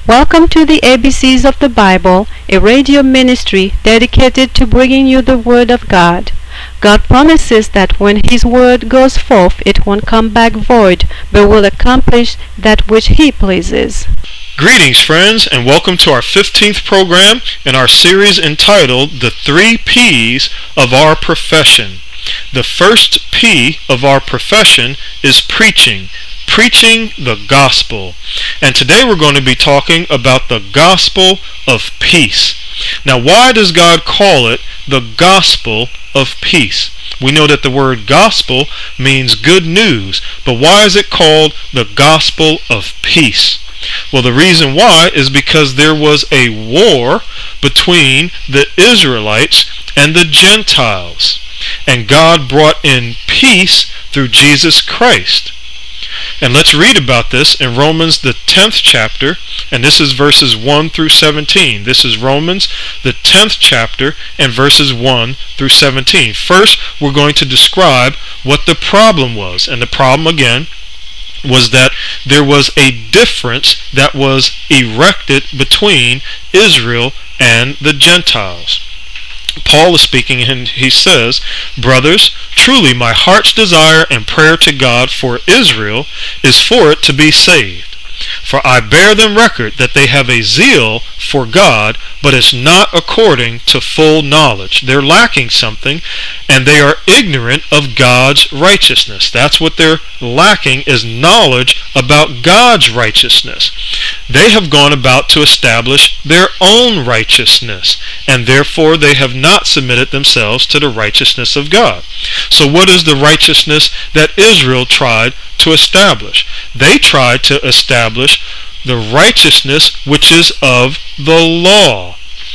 Welcome to the ABCs of the Bible, a radio ministry dedicated to bringing you the Word of God. God promises that when His Word goes forth, it won't come back void, but will accomplish that which He pleases. Greetings, friends, and welcome to our 15th program in our series entitled The 3 P's of Our Profession. The first P of our profession is preaching. Preaching the gospel. And today we're going to be talking about the gospel of peace. Now, why does God call it the gospel of peace? We know that the word gospel means good news, but why is it called the gospel of peace? Well, the reason why is because there was a war between the Israelites and the Gentiles, and God brought in peace through Jesus Christ. And let's read about this in Romans, the 10th chapter, and this is verses 1 through 17. This is Romans, the 10th chapter, and verses 1 through 17. First, we're going to describe what the problem was. And the problem, again, was that there was a difference that was erected between Israel and the Gentiles. Paul is speaking and he says, "Brothers, truly my heart's desire and prayer to God for Israel is for it to be saved. For I bear them record that they have a zeal for God, but it's not according to full knowledge." They're lacking something, and they are ignorant of God's righteousness. That's what they're lacking, is knowledge about God's righteousness. They have gone about to establish their own righteousness, and therefore they have not submitted themselves to the righteousness of God. So what is the righteousness that Israel tried to establish? They tried to establish the righteousness which is of the law.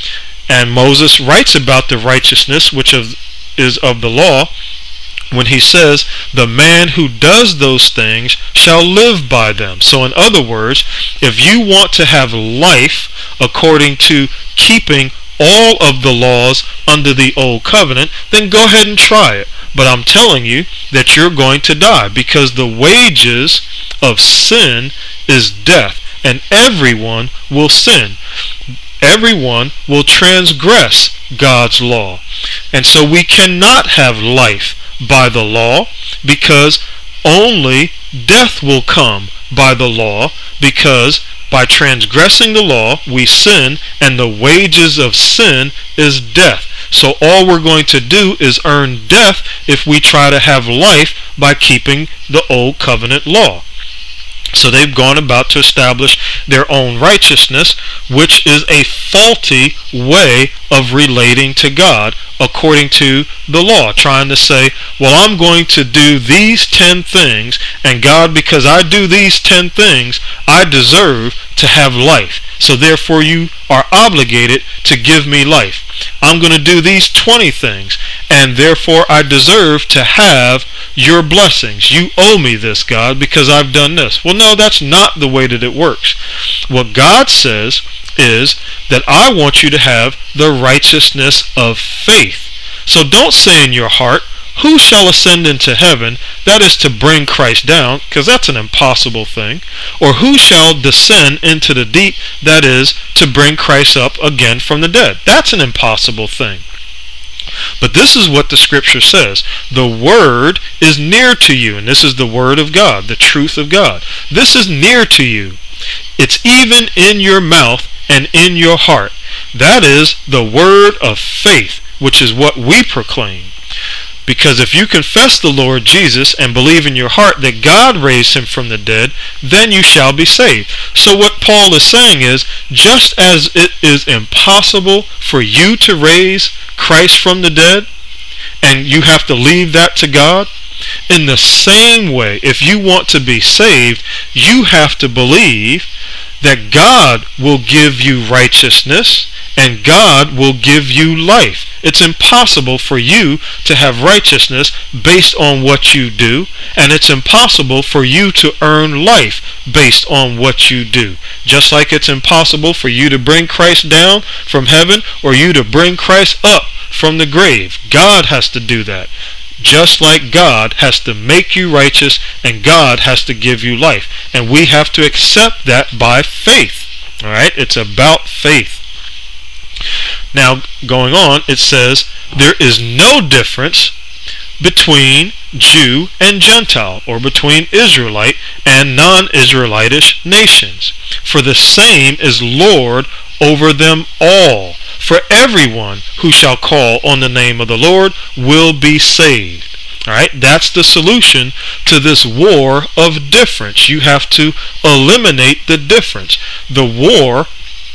And Moses writes about the righteousness which is of the law when he says, "The man who does those things shall live by them." So in other words, if you want to have life according to keeping all of the laws under the old covenant, then go ahead and try it. But I'm telling you that you're going to die, because the wages of sin is death, and everyone will sin. Everyone will transgress God's law. And so we cannot have life by the law, because only death will come by the law, because by transgressing the law we sin, and the wages of sin is death. So all we're going to do is earn death if we try to have life by keeping the old covenant law. So they've gone about to establish their own righteousness, which is a faulty way of relating to God according to the law, trying to say, well, I'm going to do these 10 things, and God, because I do these 10 things, I deserve to have life. So therefore you are obligated to give me life. I'm going to do these 20 things, and therefore I deserve to have your blessings. You owe me this, God, because I've done this. Well, no, that's not the way that it works. What God says is that I want you to have the righteousness of faith. So don't say in your heart, "Who shall ascend into heaven?" That is to bring Christ down, because that's an impossible thing. Or "Who shall descend into the deep?" That is to bring Christ up again from the dead. That's an impossible thing. But this is what the scripture says. The word is near to you, and this is the word of God, the truth of God. This is near to you. It's even in your mouth and in your heart. That is the word of faith, which is what we proclaim. Because if you confess the Lord Jesus and believe in your heart that God raised him from the dead, then you shall be saved. So what Paul is saying is, just as it is impossible for you to raise Christ from the dead, and you have to leave that to God, in the same way, if you want to be saved, you have to believe that God will give you righteousness and God will give you life. It's impossible for you to have righteousness based on what you do, and it's impossible for you to earn life based on what you do. Just like it's impossible for you to bring Christ down from heaven or you to bring Christ up from the grave. God has to do that. Just like God has to make you righteous and God has to give you life. And we have to accept that by faith. All right, it's about faith. Now, going on, it says, there is no difference between Jew and Gentile, or between Israelite and non-Israelitish nations. For the same is Lord over them all. For everyone who shall call on the name of the Lord will be saved. All right, that's the solution to this war of difference. You have to eliminate the difference. The war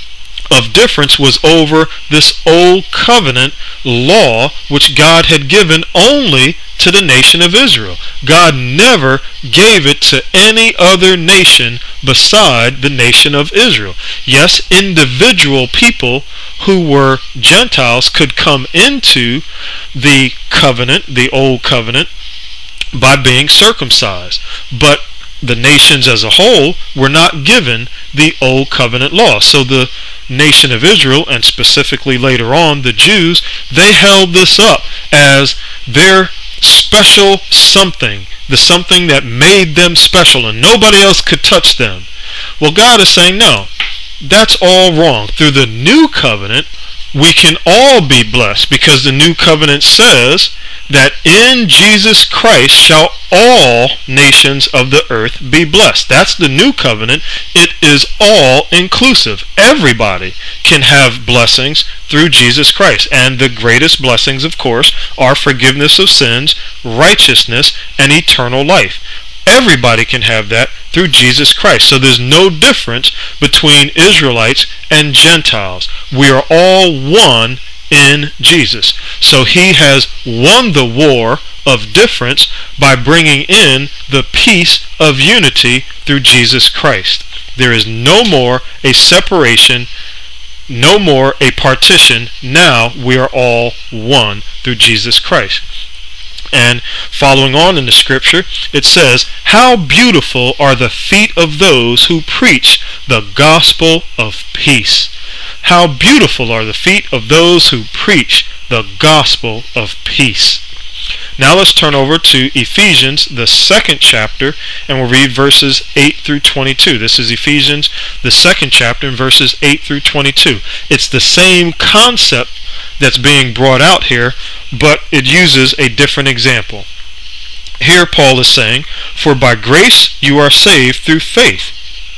of difference was over this old covenant law which God had given only to the nation of Israel. God never gave it to any other nation beside the nation of Israel. Yes, individual people who were Gentiles could come into the covenant, the old covenant, by being circumcised, but the nations as a whole were not given the old covenant law. So the nation of Israel, and specifically later on the Jews, they held this up as their special something, the something that made them special and nobody else could touch them. Well, God is saying, no, that's all wrong. Through the new covenant, we can all be blessed, because the new covenant says that in Jesus Christ shall all nations of the earth be blessed. That's the new covenant. It is all inclusive. Everybody can have blessings through Jesus Christ. And the greatest blessings, of course, are forgiveness of sins, righteousness, and eternal life. Everybody can have that through Jesus Christ. So there's no difference between Israelites and Gentiles. We are all one in Jesus. So he has won the war of difference by bringing in the peace of unity through Jesus Christ. There is no more a separation, no more a partition. Now we are all one through Jesus Christ. And following on in the scripture, it says, how beautiful are the feet of those who preach the gospel of peace. How beautiful are the feet of those who preach the gospel of peace. Now let's turn over to Ephesians, the 2nd chapter, and we'll read verses 8 through 22. This is Ephesians, the 2nd chapter, and verses 8 through 22. It's the same concept that's being brought out here, but it uses a different example. Here Paul is saying, for by grace you are saved through faith.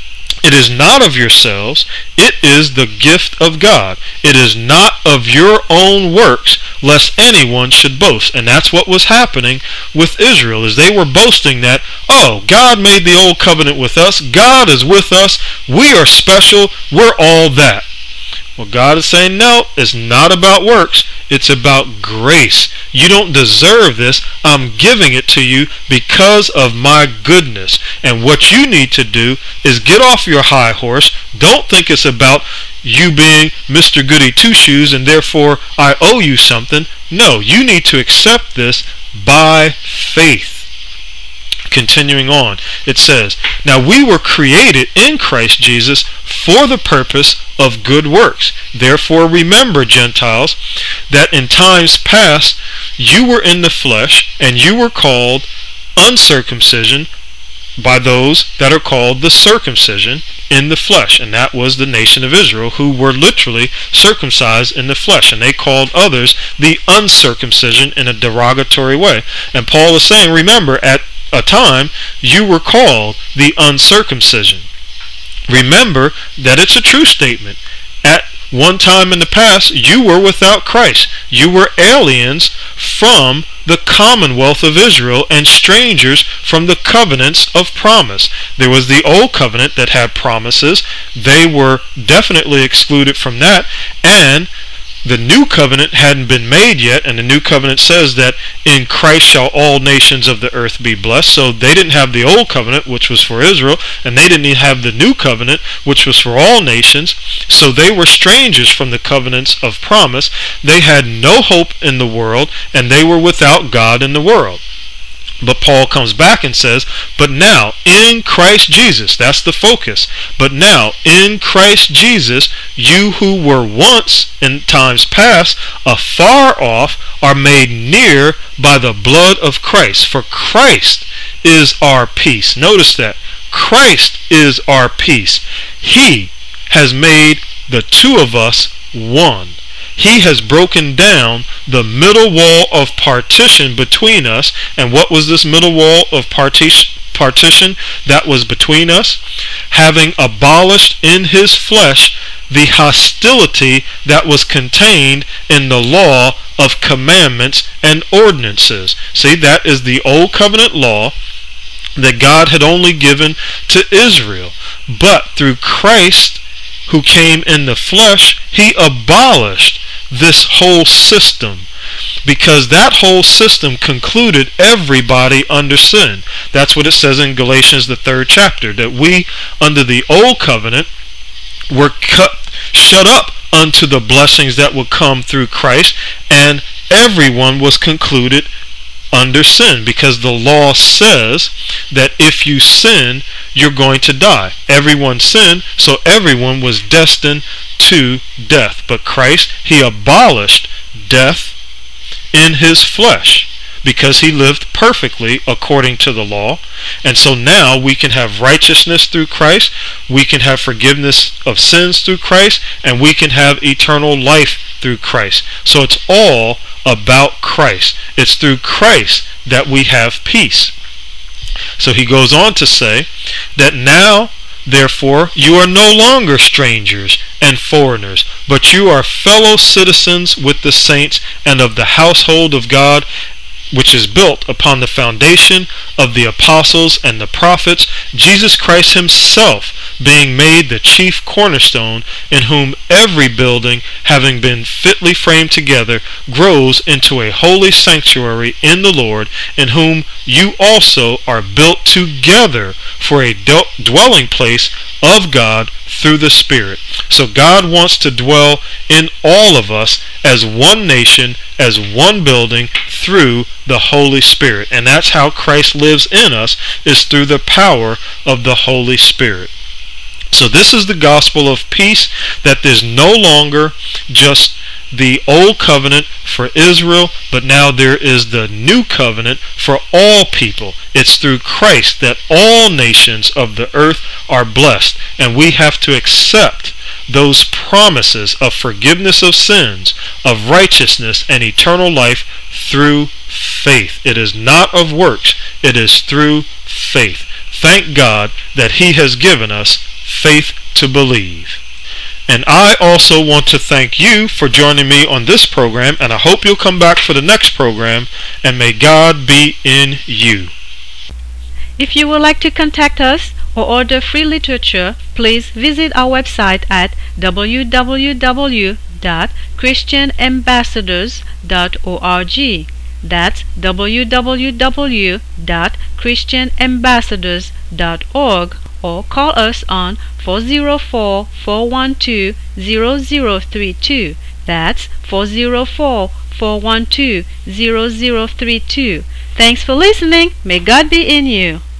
It is not of yourselves, it is the gift of God. It is not of your own works, lest anyone should boast. And that's what was happening with Israel, is they were boasting that, oh, God made the old covenant with us, God is with us, we are special, we're all that. Well, God is saying, no, it's not about works. It's about grace. You don't deserve this. I'm giving it to you because of my goodness. And what you need to do is get off your high horse. Don't think it's about you being Mr. Goody Two-Shoes and therefore I owe you something. No, you need to accept this by faith. Continuing on, it says, now we were created in Christ Jesus for the purpose of good works. Therefore remember, Gentiles, that in times past you were in the flesh, and you were called uncircumcision by those that are called the circumcision in the flesh. And that was the nation of Israel, who were literally circumcised in the flesh. And they called others the uncircumcision in a derogatory way. And Paul is saying, remember, at a time you were called the uncircumcision. Remember that it's a true statement. At one time in the past, you were without Christ. You were aliens from the commonwealth of Israel and strangers from the covenants of promise. There was the old covenant that had promises. They were definitely excluded from that, and the new covenant hadn't been made yet, and the new covenant says that in Christ shall all nations of the earth be blessed. So they didn't have the old covenant, which was for Israel, and they didn't have the new covenant, which was for all nations. So they were strangers from the covenants of promise. They had no hope in the world, and they were without God in the world. But Paul comes back and says, but now in Christ Jesus, that's the focus. But now in Christ Jesus, you who were once in times past afar off are made near by the blood of Christ. For Christ is our peace. Notice that. Christ is our peace. He has made the two of us one. He has broken down the middle wall of partition between us. And what was this middle wall of partition that was between us? Having abolished in his flesh the hostility that was contained in the law of commandments and ordinances. See, that is the old covenant law that God had only given to Israel. But through Christ, who came in the flesh, he abolished this whole system, because that whole system concluded everybody under sin. That's what it says in Galatians, the 3rd chapter, that we under the old covenant were shut up unto the blessings that would come through Christ, and everyone was concluded under sin, because the law says that if you sin, you're going to die. Everyone sinned, so everyone was destined to death. But Christ, he abolished death in his flesh, because he lived perfectly according to the law. And so now we can have righteousness through Christ, we can have forgiveness of sins through Christ, and we can have eternal life through Christ. So it's all about Christ. It's through Christ that we have peace. So he goes on to say that now, therefore, you are no longer strangers and foreigners, but you are fellow citizens with the saints and of the household of God, which is built upon the foundation of the apostles and the prophets, Jesus Christ himself being made the chief cornerstone, in whom every building, having been fitly framed together, grows into a holy sanctuary in the Lord, in whom you also are built together for a dwelling place of God through the Spirit. So God wants to dwell in all of us as one nation, as one building, through the Holy Spirit. And that's how Christ lives in us, is through the power of the Holy Spirit. So this is the gospel of peace, that there's no longer just the old covenant for Israel, but now there is the new covenant for all people. It's through Christ that all nations of the earth are blessed, and we have to accept those promises of forgiveness of sins, of righteousness, and eternal life through faith. It is not of works, it is through faith. Thank God that he has given us faith to believe. And I also want to thank you for joining me on this program, and I hope you'll come back for the next program, and may God be in you. If you would like to contact us or order free literature, please visit our website at www.christianambassadors.org. That's www.christianambassadors.org, or call us on 404-412-0032. That's 404-412-0032. Thanks for listening. May God be in you.